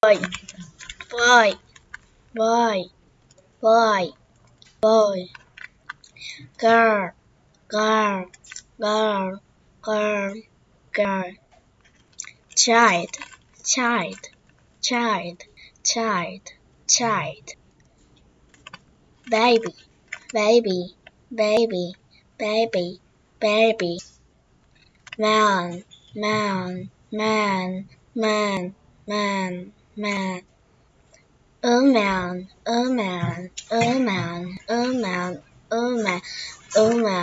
boy, boy, boy, boy, girl, girl, girl, girl, girl, child, child, child, child, child, baby, baby, baby, baby, baby, man, man, man, man, man, man, a man, a man, a man, a man, a man, a man.